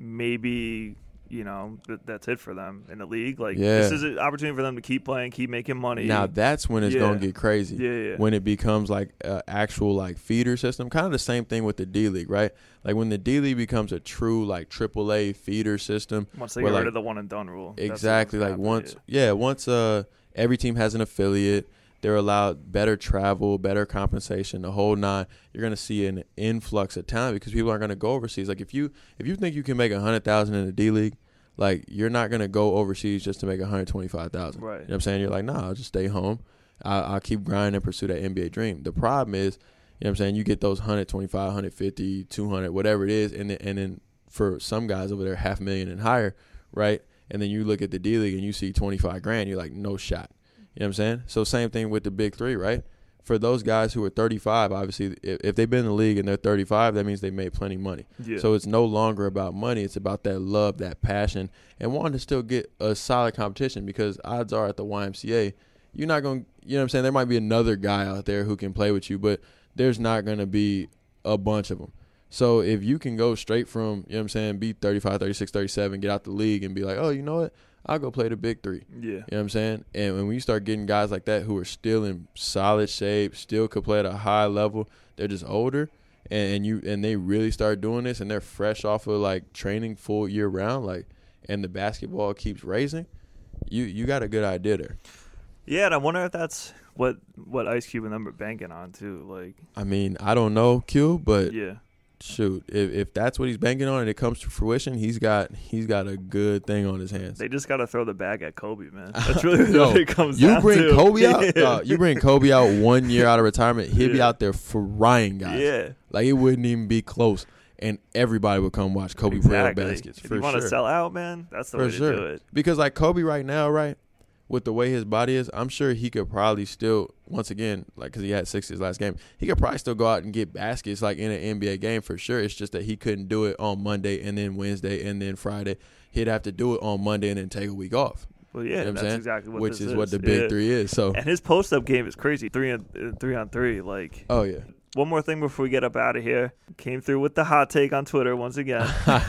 maybe, you know, th- that's it for them in the league. Like, yeah. this is an opportunity for them to keep playing, keep making money. Now, that's when it's yeah. going to get crazy. Yeah, yeah. When it becomes like an actual like feeder system. Kind of the same thing with the D-League, right? Like when the D-League becomes a true like triple A feeder system. Once they where, get like, rid of the one and done rule. Exactly. Like happen, once, yeah. yeah, once uh every team has an affiliate, they're allowed better travel, better compensation, the whole nine. You're going to see an influx of talent because people aren't going to go overseas. Like if you if you think you can make a hundred thousand in the D-League, like you're not going to go overseas just to make one hundred twenty-five thousand. Right. You know what I'm saying? You're like, nah, I'll just stay home. I'll, I'll keep grinding and pursue that N B A dream. The problem is, you know what I'm saying, you get those one twenty-five, one fifty, two hundred, whatever it is, and then, and then for some guys over there, half a million and higher, right? And then you look at the D-League and you see twenty-five grand, you're like, no shot. You know what I'm saying? So same thing with the big three, right? For those guys who are thirty-five, obviously, if, if they've been in the league and they're thirty-five, that means they made plenty of money. Yeah. So it's no longer about money. It's about that love, that passion, and wanting to still get a solid competition because odds are at the Y M C A, you're not going to, you know what I'm saying? There might be another guy out there who can play with you, but there's not going to be a bunch of them. So if you can go straight from, you know what I'm saying, be thirty-five, thirty-six, thirty-seven, get out the league and be like, oh, you know what? I'll go play the big three. Yeah. You know what I'm saying? And when you start getting guys like that who are still in solid shape, still could play at a high level, they're just older, and, and you and they really start doing this, and they're fresh off of like training full year round, like, and the basketball keeps raising. You you got a good idea there. Yeah, and I wonder if that's what what Ice Cube and them are banking on too. Like, I mean, I don't know, Q, but yeah. Shoot, if if that's what he's banking on and it comes to fruition, he's got he's got a good thing on his hands. They just got to throw the bag at Kobe, man. That's really Yo, what it comes you down bring to. Kobe out, Yeah. uh, you bring Kobe out one year out of retirement, he'll be Yeah. out there frying guys. Yeah. Like it wouldn't even be close, and everybody would come watch Kobe Exactly. play baskets. If for you want to sure. sell out, man, that's the For way sure. to do it. Because like Kobe right now, right, with the way his body is, I'm sure he could probably still, once again, like because he had six his last game, he could probably still go out and get baskets like in an N B A game for sure. It's just that he couldn't do it on Monday and then Wednesday and then Friday. He'd have to do it on Monday and then take a week off. Well, yeah, You know what I'm that's saying? exactly what Which this is, is what the big Yeah. three is. So, And his post up game is crazy. Three on uh, three on three. Like, oh yeah. one more thing before we get up out of here. Came through with the hot take on Twitter once again,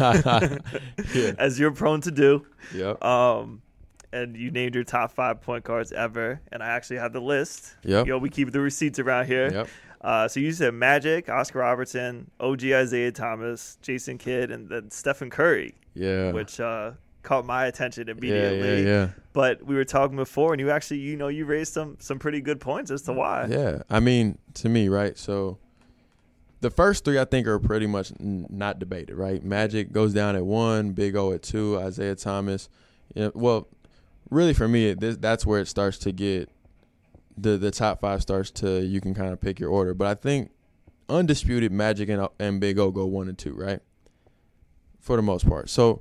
Yeah. as you're prone to do. Yep. Um, and you named your top five point guards ever, and I actually have the list. Yep. Yo, we keep the receipts around here. Yep. Uh, so you said Magic, Oscar Robertson, O G Isaiah Thomas, Jason Kidd, and then Stephen Curry, Yeah. which uh, caught my attention yeah, immediately. yeah, yeah. But we were talking before, and you actually, you know, you raised some some pretty good points as to why. Yeah. I mean, to me, right? So the first three I think are pretty much n- not debated, right? Magic goes down at one, Big O at two, Isaiah Thomas. You know, well, really for me, this, that's where it starts to get the the top five starts to you can kind of pick your order. But I think undisputed Magic and, and Big O go one and two, right? For the most part. So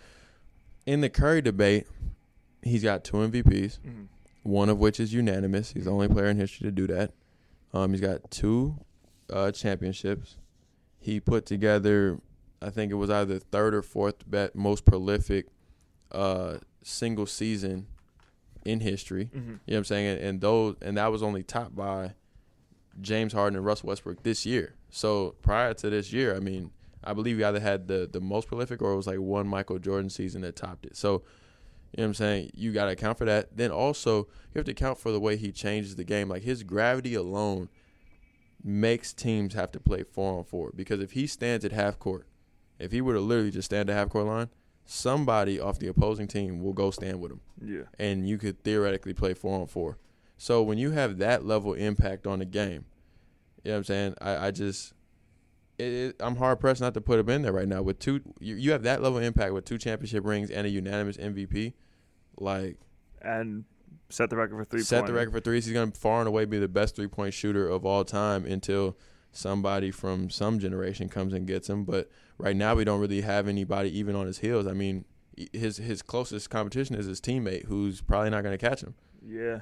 in the Curry debate, he's got two M V Ps, Mm-hmm. one of which is unanimous. He's the only player in history to do that. Um, he's got two uh, championships. He put together, I think it was either third or fourth bet most prolific uh, single season in history. Mm-hmm. You know what I'm saying? And, and those and that was only topped by James Harden and Russell Westbrook this year. So prior to this year, I mean, I believe he either had the, the most prolific or it was like one Michael Jordan season that topped it. So, you know what I'm saying? You got to account for that. Then also, you have to account for the way he changes the game. Like his gravity alone makes teams have to play four on four. Because if he stands at half court, if he were to literally just stand at half court line, somebody off the opposing team will go stand with him. Yeah. And you could theoretically play four on four. So when you have that level impact on the game, you know what I'm saying? I, I just it, it, I'm hard pressed not to put him in there right now. With two, you, you have that level of impact with two championship rings and a unanimous M V P. Like And set the record for three. set the record for threes. He's gonna far and away be the best three point shooter of all time until somebody from some generation comes and gets him. But right now we don't really have anybody even on his heels. I mean, his his closest competition is his teammate, who's probably not gonna catch him. Yeah.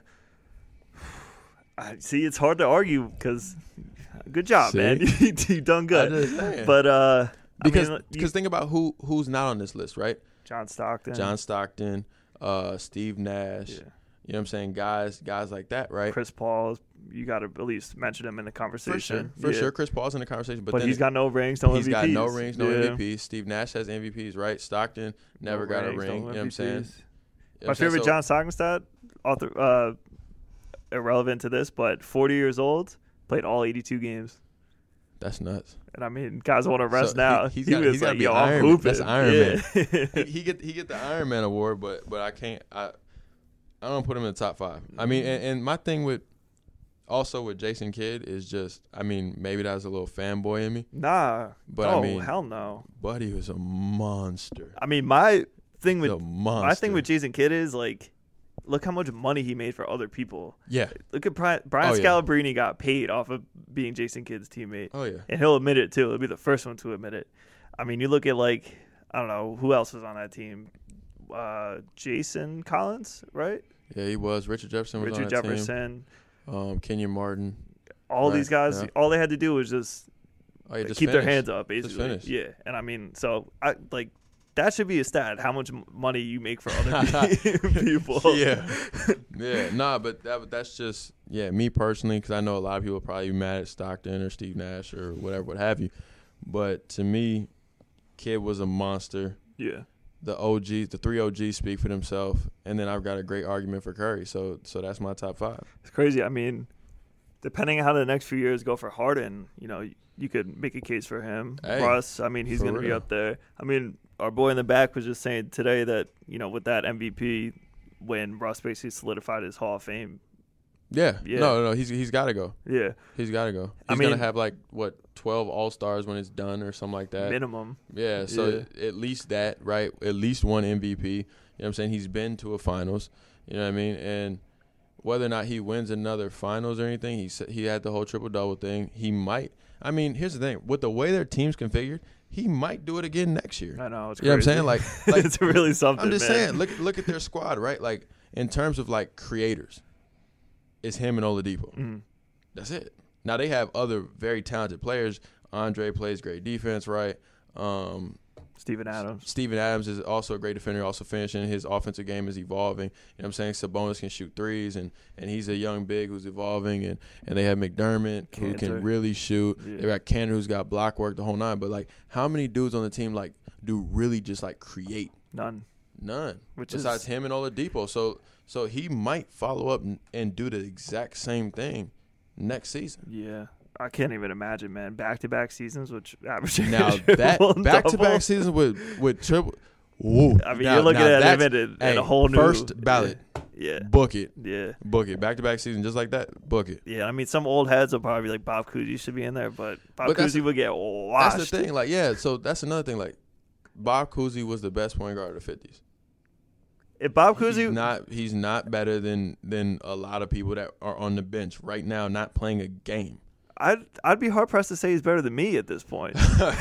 I see. It's hard to argue because good job, See? man. you you done good. I'm just saying. But uh, Because I mean, because you, think about who who's not on this list, right? John Stockton. John Stockton, uh, Steve Nash, Yeah. You know what I'm saying? Guys, guys like that, right? Chris Paul, you got to at least mention him in the conversation. For sure, for yeah. sure. Chris Paul's in the conversation, but, but then he's got no rings, no he's M V Ps. He's got no rings, no yeah. M V Ps. Steve Nash has M V Ps, right? Stockton never no got rings, a ring. no You know what I'm saying? My You know what favorite I'm saying? John Stockton stat, author, uh, irrelevant to this, but forty years old, played all eighty-two games. That's nuts. And I mean, guys want to rest So now. He, he's he got, was he's like, got to be yo, Iron I'm Man. hooping. That's Iron yeah. Man. he, he get he get the Iron Man award, but but I can't. I I don't put him in the top five. I mean, and, and my thing with also with Jason Kidd is just, I mean, maybe that was a little fanboy in me. Nah. But oh, I mean, hell no. Buddy was a monster. I mean, my thing with a monster. my thing with Jason Kidd is like, look how much money he made for other people. Yeah. Look at Brian, Brian Oh, yeah. Scalabrine got paid off of being Jason Kidd's teammate. Oh yeah. And he'll admit it too. He'll be the first one to admit it. I mean, you look at like, I don't know, who else was on that team? Uh, Jason Collins, right? Yeah, he was. Richard Jefferson was Richard on that Jefferson. team. Um, Kenyon Martin. All Right, these guys, yeah. all they had to do was just, Oh, yeah, just keep their finish. hands up, Just basically. finish. Yeah, and I mean, so I like that should be a stat. How much m- money you make for other people? Yeah. Yeah. Nah, but that that's just yeah, me personally, because I know a lot of people probably be mad at Stockton or Steve Nash or whatever, what have you. But to me, Kidd was a monster. Yeah. The O Gs, the three O Gs speak for themselves, and then I've got a great argument for Curry. So, so that's my top five. It's crazy. I mean, depending on how the next few years go for Harden, you know, you could make a case for him. Hey, Russ, I mean, he's for going to be real. up there. I mean, our boy in the back was just saying today that, you know, with that M V P when Russ basically solidified his Hall of Fame. Yeah. Yeah. No, no, he's he's got to go. Yeah. He's got to go. He's I mean- gonna have like what twelve All Stars when it's done or something like that. Minimum. Yeah, so Yeah. at least that, right? At least one M V P. You know what I'm saying? He's been to a finals. You know what I mean? And whether or not he wins another finals or anything, he said he had the whole triple double thing. He might. I mean, here's the thing: with the way their team's configured, he might do it again next year. I know. It's You know crazy. what I'm saying? Like, like it's really something, I'm just man. saying. Look, look at their squad, right? Like in terms of like creators, it's him and Oladipo. Mhm. That's it. Now they have other very talented players. Andre plays great defense, right? Um, Steven Adams. Steven Adams is also a great defender, also finishing. His offensive game is evolving. You know what I'm saying? Sabonis can shoot threes, and, and he's a young big who's evolving. And, and they have McDermott, who Kanter. can really shoot. Yeah. They got Kanter, who's got block work, the whole nine. But, like, how many dudes on the team, like, do really just, like, create? None. None. Which Besides is- him and Oladipo. So, so he might follow up and, and do the exact same thing next season. Yeah. I can't even imagine, man. Back-to-back seasons, which averaging Now, that back-to-back seasons with, with triple – Woo. I mean, Now- you're looking now at that's- him in, a, in hey, a whole new first ballot. Yeah, Book it. yeah, Book it. Back to back season, just like that. Book it. yeah. I mean, some old heads will probably be like Bob Cousy should be in there, but Bob But that's Cousy the- would get washed. That's the thing. Like, yeah, so that's another thing. Like, Bob Cousy was the best point guard of the fifties. If Bob He's Cousy, not he's not better than than a lot of people that are on the bench right now not playing a game. I'd I'd be hard pressed to say he's better than me at this point.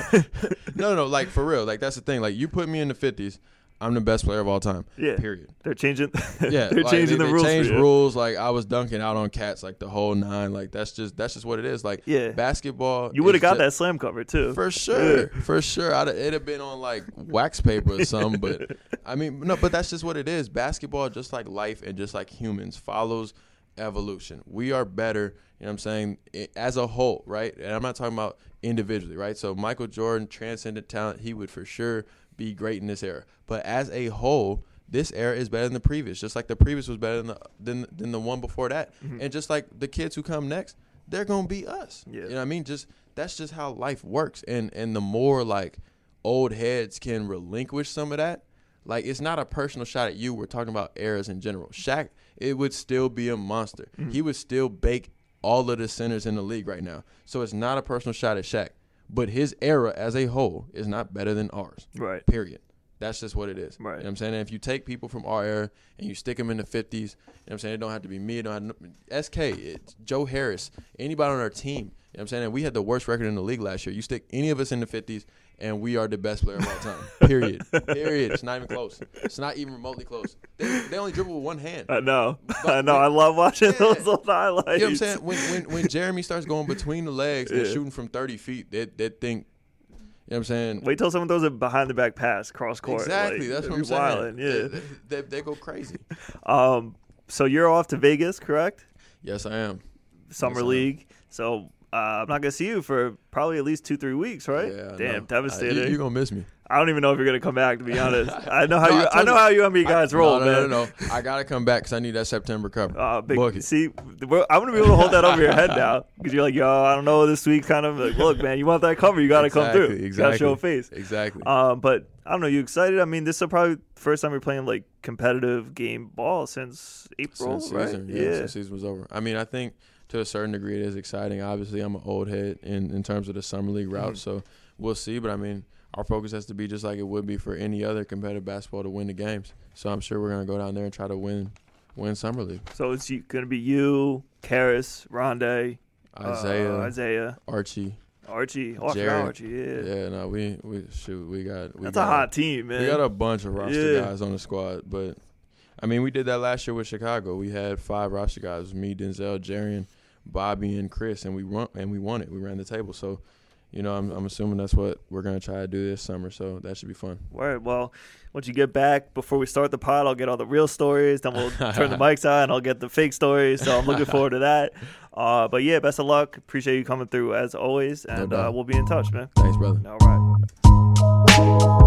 No, no, like for real. Like that's the thing. Like you put me in the fifties, I'm the best player of all time. Yeah. Period. They're changing. Yeah, they're like, changing they, the they rules. Changed for you. rules. Like I was dunking out on cats like the whole nine. Like that's just that's just what it is. Like Yeah. basketball. You would have is got ju- that slam cover too. For sure, for sure. I'd, it'd have been on like wax paper or something, but I mean, no, but that's just what it is. Basketball, just like life and just like humans, follows evolution. We are better, you know what I'm saying, i- as a whole, right? And I'm not talking about individually, right? So Michael Jordan, transcendent talent, he would for sure be great in this era. But as a whole, this era is better than the previous, just like the previous was better than the, than, than the one before that. Mm-hmm. And just like the kids who come next, they're going to be us. Yeah. You know what I mean? Just that's just how life works. And and the more like old heads can relinquish some of that, like it's not a personal shot at you. We're talking about eras in general. Shaq, it would still be a monster. Mm-hmm. He would still bake all of the centers in the league right now. So it's not a personal shot at Shaq. But his era as a whole is not better than ours. Right. Period. That's just what it is. Right. You know what I'm saying? And if you take people from our era and you stick them in the fifties, you know what I'm saying? It don't have to be me. It don't have to, S K, it's Joe Harris, anybody on our team. You know what I'm saying? And we had the worst record in the league last year. You stick any of us in the fifties, and we are the best player of all time. Period. Period. It's not even close. It's not even remotely close. They, they only dribble with one hand. I know. But I know. when- I love watching Yeah. those old highlights. You know what I'm saying? When when, when Jeremy starts going between the legs and Yeah. shooting from thirty feet, they, they think, you know what I'm saying? Wait till someone throws a behind the back pass cross court. Exactly. Like, That's they'd what I'm be saying. wilding, yeah. They, they, they go crazy. Um, so you're off to Vegas, correct? Yes, I am. Summer yes, League. So uh, I'm not gonna see you for probably at least two, three weeks, right? Yeah, Damn, devastating. Uh, you, you're gonna miss me. I don't even know if you're gonna come back. To be honest, I know how no, you. I, I know how you and me guys I, roll, no, no, man. No, no, no. I gotta come back because I need that September cover. Uh, big, Book it. see, we're, I'm gonna be able to hold that over your head now because you're like, yo, I don't know this week. Kind of like, look, man, you want that cover, you gotta exactly, come through. Exactly. You gotta show a face. Exactly. Um, but I don't know. You excited? I mean, this is probably the first time you're playing like competitive game ball since April, since right? season, yeah, yeah, since season was over. I mean, I think to a certain degree it is exciting. Obviously, I'm an old head in in terms of the summer league route, mm-hmm. so we'll see. But I mean, our focus has to be just like it would be for any other competitive basketball to win the games. So I'm sure we're gonna go down there and try to win win summer league. So it's gonna be you, Karis, Rondé, Isaiah, uh, Isaiah, Archie. Archie, oh, Jared, Archie, yeah, yeah. No, we we shoot, we got. We That's got, a hot team, man. We got a bunch of roster yeah. guys on the squad, but I mean, we did that last year with Chicago. We had five roster guys: me, Denzel, Jarian, Bobby, and Chris, and we run and we won it. We ran the table, so. You know, I'm, I'm assuming that's what we're going to try to do this summer, so that should be fun. All right, well, once you get back, before we start the pod, I'll get all the real stories. Then we'll turn the mics on, and I'll get the fake stories, so I'm looking forward to that. Uh, but, yeah, best of luck. Appreciate you coming through, as always, and no uh, we'll be in touch, man. Thanks, brother. All right.